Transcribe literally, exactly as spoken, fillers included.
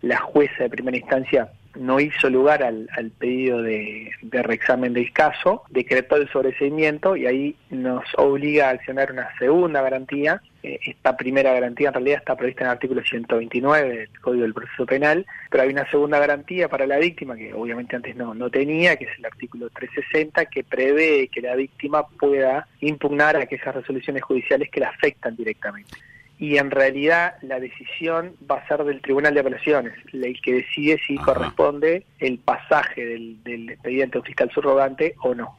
la jueza de primera instancia no hizo lugar al, al pedido de, de reexamen del caso, decretó el sobreseimiento y ahí nos obliga a accionar una segunda garantía. Eh, esta primera garantía en realidad está prevista en el artículo ciento veintinueve del Código del Proceso Penal, pero hay una segunda garantía para la víctima que obviamente antes no, no tenía, que es el artículo trescientos sesenta, que prevé que la víctima pueda impugnar aquellas resoluciones judiciales que la afectan directamente. Y en realidad la decisión va a ser del Tribunal de Apelaciones, el que decide si Ajá. corresponde el pasaje del, del expediente a un fiscal subrogante o no.